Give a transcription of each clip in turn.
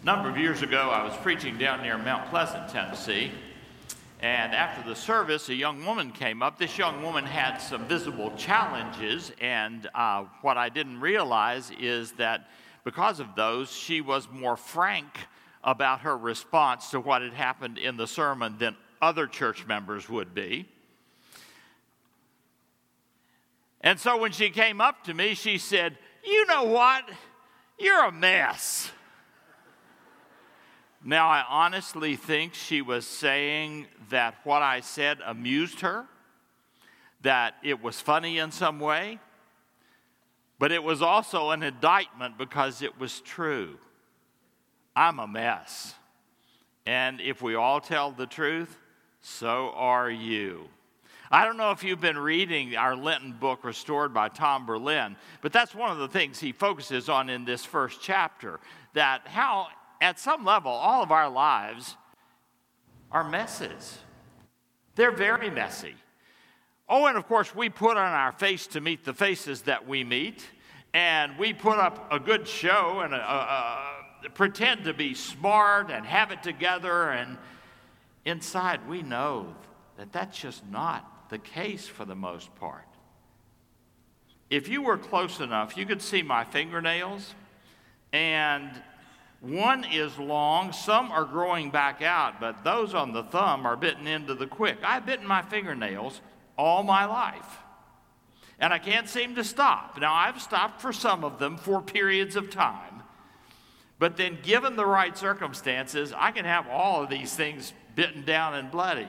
A number of years ago, I was preaching down near Mount Pleasant, Tennessee, and after the service, a young woman came up. This young woman had some visible challenges, and what I didn't realize is that because of those, she was more frank about her response to what had happened in the sermon than other church members would be. And so when she came up to me, she said, "You know what? You're a mess." Now, I honestly think she was saying that what I said amused her, that it was funny in some way, but it was also an indictment because it was true. I'm a mess. And if we all tell the truth, so are you. I don't know if you've been reading our Lenten book, Restored by Tom Berlin, but that's one of the things he focuses on in this first chapter, that how, at some level, all of our lives are messes. They're very messy. Oh, and of course, we put on our face to meet the faces that we meet, and we put up a good show and pretend to be smart and have it together, and inside we know that that's just not the case for the most part. If you were close enough, you could see my fingernails, and one is long, some are growing back out, but those on the thumb are bitten into the quick. I've bitten my fingernails all my life, and I can't seem to stop. Now, I've stopped for some of them for periods of time, but then given the right circumstances, I can have all of these things bitten down and bloody.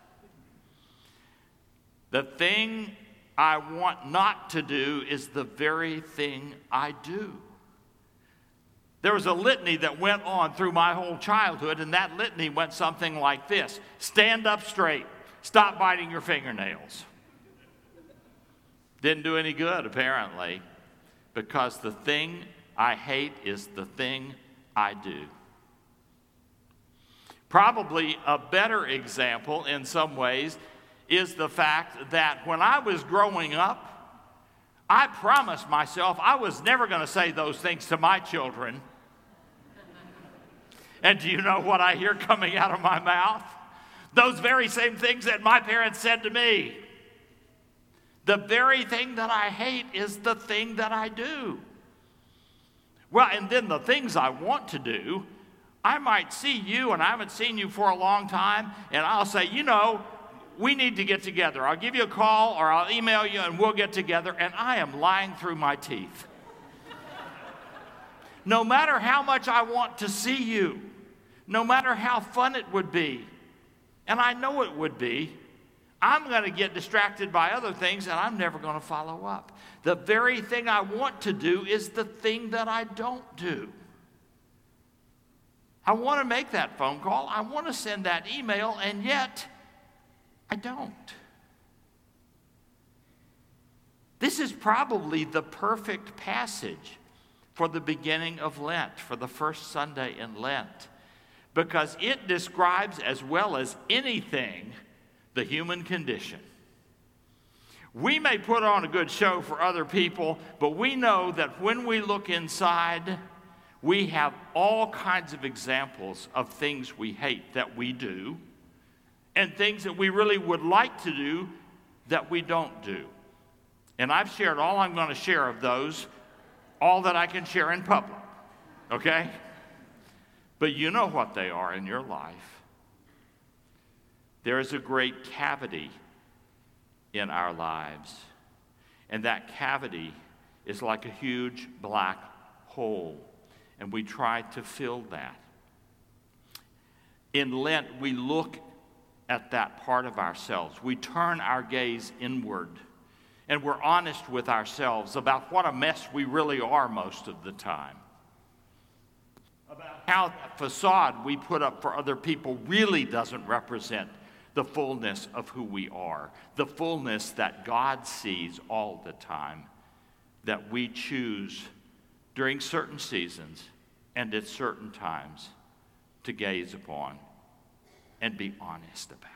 The thing I want not to do is the very thing I do. There was a litany that went on through my whole childhood, and that litany went something like this: stand up straight, stop biting your fingernails. Didn't do any good, apparently, because the thing I hate is the thing I do. Probably a better example in some ways is the fact that when I was growing up, I promised myself I was never going to say those things to my children. And do you know what I hear coming out of my mouth? Those very same things that my parents said to me. The very thing that I hate is the thing that I do. Well, and then the things I want to do, I might see you, and I haven't seen you for a long time, and I'll say, you know, we need to get together. I'll give you a call or I'll email you and we'll get together, and I am lying through my teeth. No matter how much I want to see you, no matter how fun it would be, and I know it would be, I'm going to get distracted by other things and I'm never going to follow up. The very thing I want to do is the thing that I don't do. I want to make that phone call, I want to send that email, and yet I don't. This is probably the perfect passage for the beginning of Lent, for the first Sunday in Lent, because it describes as well as anything the human condition. We may put on a good show for other people, but we know that when we look inside, we have all kinds of examples of things we hate that we do, and things that we really would like to do that we don't do. And I've shared all I'm going to share of those, all that I can share in public, okay? But you know what they are in your life. There is a great cavity in our lives, and that cavity is like a huge black hole, and we try to fill that. In Lent, we look at that part of ourselves. We turn our gaze inward, and we're honest with ourselves about what a mess we really are most of the time. About how that facade we put up for other people really doesn't represent the fullness of who we are, the fullness that God sees all the time, that we choose during certain seasons and at certain times to gaze upon and be honest about.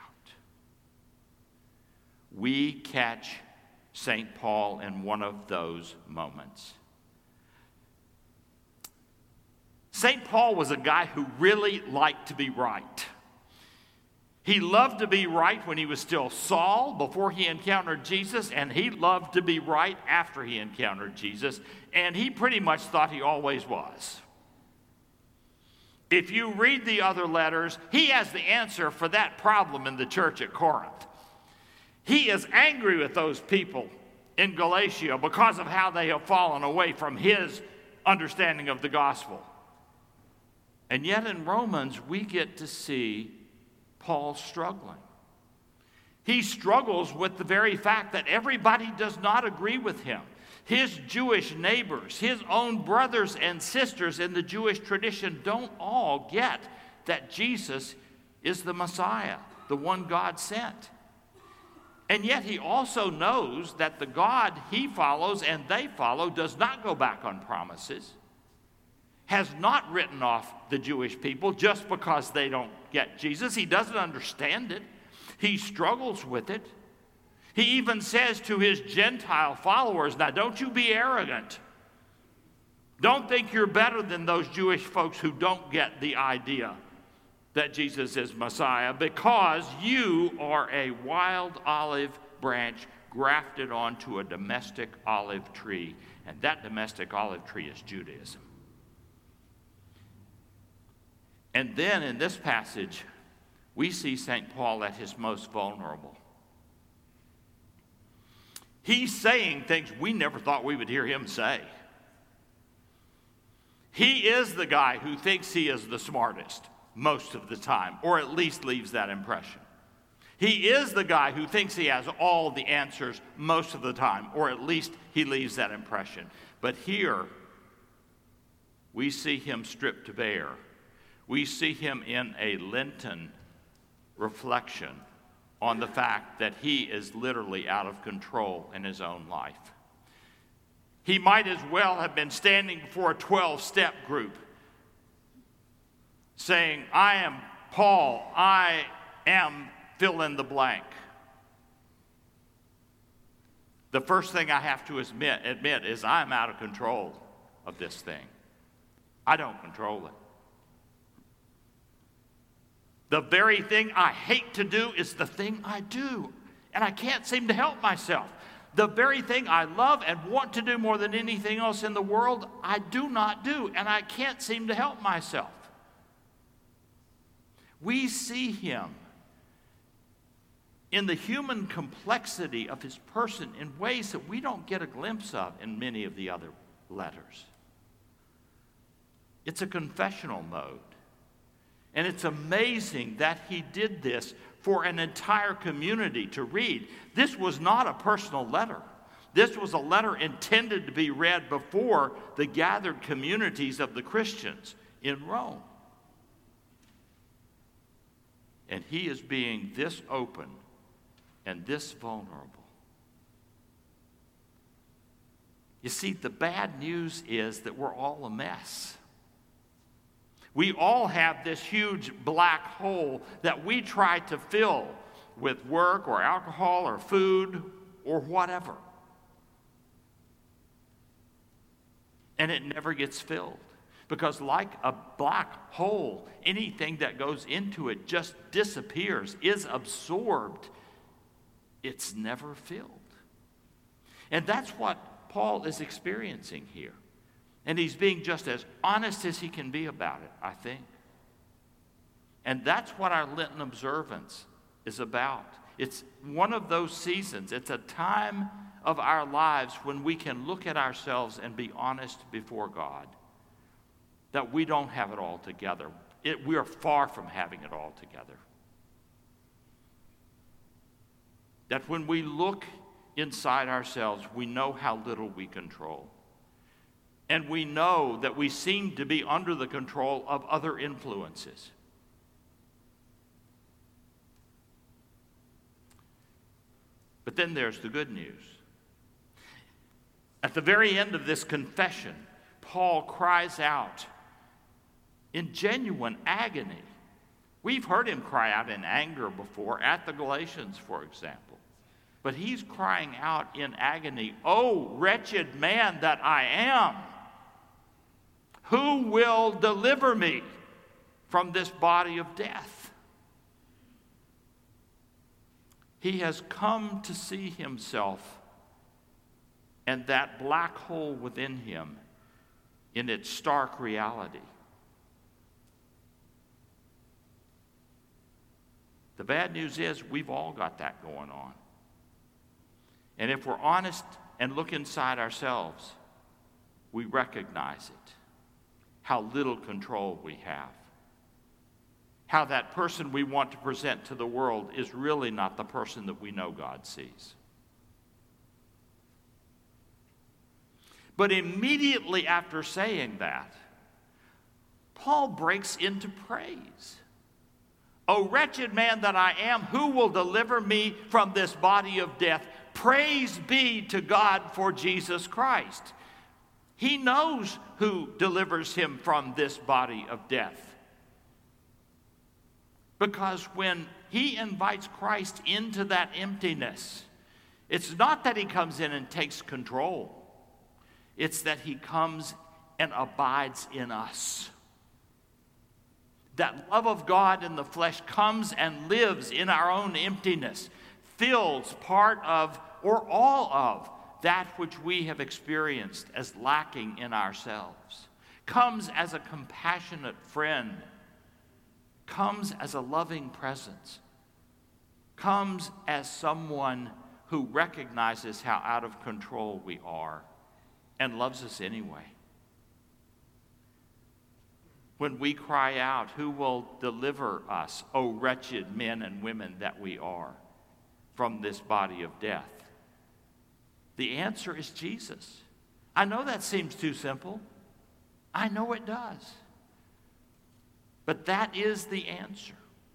We catch St. Paul in one of those moments. St. Paul was a guy who really liked to be right. He loved to be right when he was still Saul, before he encountered Jesus, and he loved to be right after he encountered Jesus, and he pretty much thought he always was. If you read the other letters, he has the answer for that problem in the church at Corinth. He is angry with those people in Galatia because of how they have fallen away from his understanding of the gospel. And yet in Romans, we get to see Paul struggling. He struggles with the very fact that everybody does not agree with him. His Jewish neighbors, his own brothers and sisters in the Jewish tradition don't all get that Jesus is the Messiah, the one God sent. And yet he also knows that the God he follows and they follow does not go back on promises, has not written off the Jewish people just because they don't get Jesus. He doesn't understand it. He struggles with it. He even says to his Gentile followers, now don't you be arrogant. Don't think you're better than those Jewish folks who don't get the idea that Jesus is Messiah, because you are a wild olive branch grafted onto a domestic olive tree, and that domestic olive tree is Judaism. And then in this passage, we see St. Paul at his most vulnerable. He's saying things we never thought we would hear him say. He is the guy who thinks he is the smartest most of the time, or at least leaves that impression. He is the guy who thinks he has all the answers most of the time, or at least he leaves that impression. But here, we see him stripped bare. We see him in a Lenten reflection on the fact that he is literally out of control in his own life. He might as well have been standing before a 12-step group saying, I am Paul, I am fill in the blank. The first thing I have to admit is I'm out of control of this thing. I don't control it. The very thing I hate to do is the thing I do, and I can't seem to help myself. The very thing I love and want to do more than anything else in the world, I do not do, and I can't seem to help myself. We see him in the human complexity of his person in ways that we don't get a glimpse of in many of the other letters. It's a confessional mode. And it's amazing that he did this for an entire community to read. This was not a personal letter. This was a letter intended to be read before the gathered communities of the Christians in Rome. And he is being this open and this vulnerable. You see, the bad news is that we're all a mess. We all have this huge black hole that we try to fill with work or alcohol or food or whatever. And it never gets filled. Because like a black hole, anything that goes into it just disappears, is absorbed. It's never filled. And that's what Paul is experiencing here. And he's being just as honest as he can be about it, I think. And that's what our Lenten observance is about. It's one of those seasons. It's a time of our lives when we can look at ourselves and be honest before God that we don't have it all together. We are far from having it all together. That when we look inside ourselves, we know how little we control. And we know that we seem to be under the control of other influences. But then there's the good news. At the very end of this confession, Paul cries out in genuine agony. We've heard him cry out in anger before, at the Galatians, for example. But he's crying out in agony, "Oh, wretched man that I am! Who will deliver me from this body of death? He has come to see himself and that black hole within him in its stark reality. The bad news is we've all got that going on. And if we're honest and look inside ourselves, we recognize it, how little control we have, how that person we want to present to the world is really not the person that we know God sees. But immediately after saying that, Paul breaks into praise. O wretched man that I am, who will deliver me from this body of death? Praise be to God for Jesus Christ. He knows who delivers him from this body of death. Because when he invites Christ into that emptiness, it's not that he comes in and takes control. It's that he comes and abides in us. That love of God in the flesh comes and lives in our own emptiness, fills part of or all of that which we have experienced as lacking in ourselves, comes as a compassionate friend, comes as a loving presence, comes as someone who recognizes how out of control we are and loves us anyway. When we cry out, who will deliver us, O wretched men and women that we are, from this body of death? The answer is Jesus. I know that seems too simple. I know it does. But that is the answer.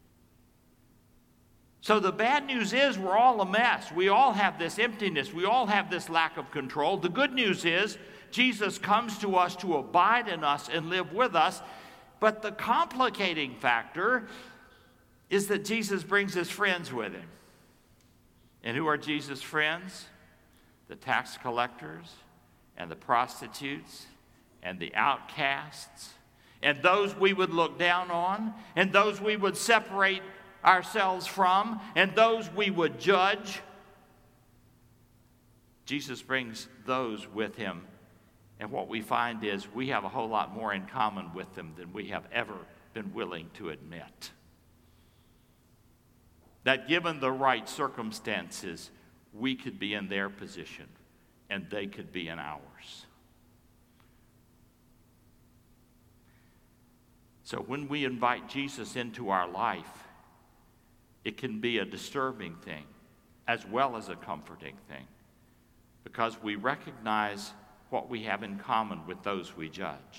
So the bad news is we're all a mess. We all have this emptiness. We all have this lack of control. The good news is Jesus comes to us to abide in us and live with us. But the complicating factor is that Jesus brings his friends with him. And who are Jesus' friends? The tax collectors and the prostitutes and the outcasts and those we would look down on and those we would separate ourselves from and those we would judge. Jesus brings those with him, and what we find is we have a whole lot more in common with them than we have ever been willing to admit. That given the right circumstances, we could be in their position and they could be in ours. So when we invite Jesus into our life, it can be a disturbing thing as well as a comforting thing, because we recognize what we have in common with those we judge.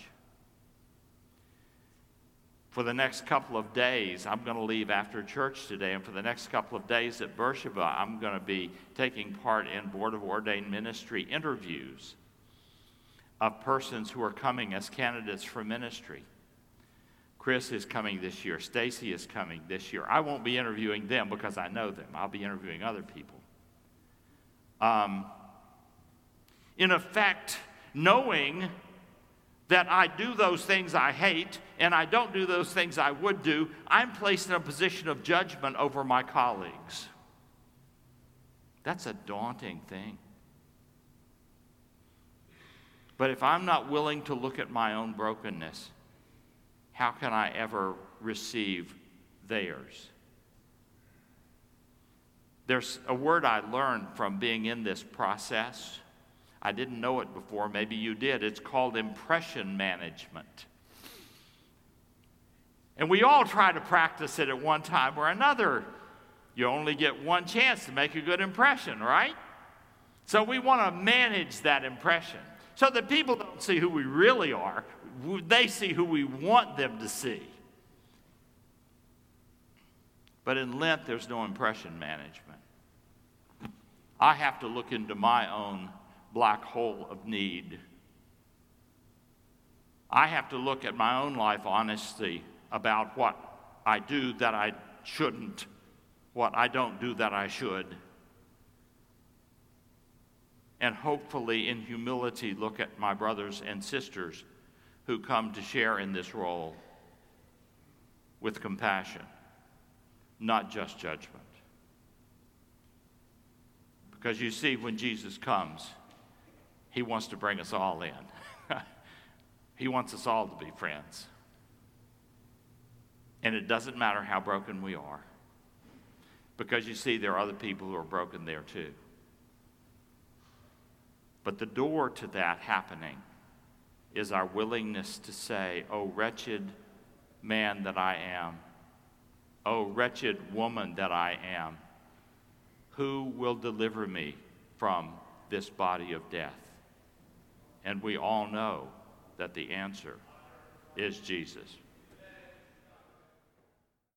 For the next couple of days, I'm going to leave after church today, and for the next couple of days at Beersheba, I'm going to be taking part in Board of Ordained Ministry interviews of persons who are coming as candidates for ministry. Chris is coming this year. Stacy is coming this year. I won't be interviewing them because I know them. I'll be interviewing other people. In effect, knowing that I do those things I hate and I don't do those things I would do, I'm placed in a position of judgment over my colleagues. That's a daunting thing. But if I'm not willing to look at my own brokenness, how can I ever receive theirs? There's a word I learned from being in this process. I didn't know it before. Maybe you did. It's called impression management. And we all try to practice it at one time or another. You only get one chance to make a good impression, right? So we want to manage that impression so that people don't see who we really are. They see who we want them to see. But in Lent, there's no impression management. I have to look into my own black hole of need. I have to look at my own life honestly about what I do that I shouldn't, what I don't do that I should. And hopefully in humility look at my brothers and sisters who come to share in this role with compassion, not just judgment. Because you see, when Jesus comes, he wants to bring us all in. He wants us all to be friends. And it doesn't matter how broken we are. Because you see, there are other people who are broken there too. But the door to that happening is our willingness to say, "Oh, wretched man that I am. Oh, wretched woman that I am. Who will deliver me from this body of death?" And we all know that the answer is Jesus.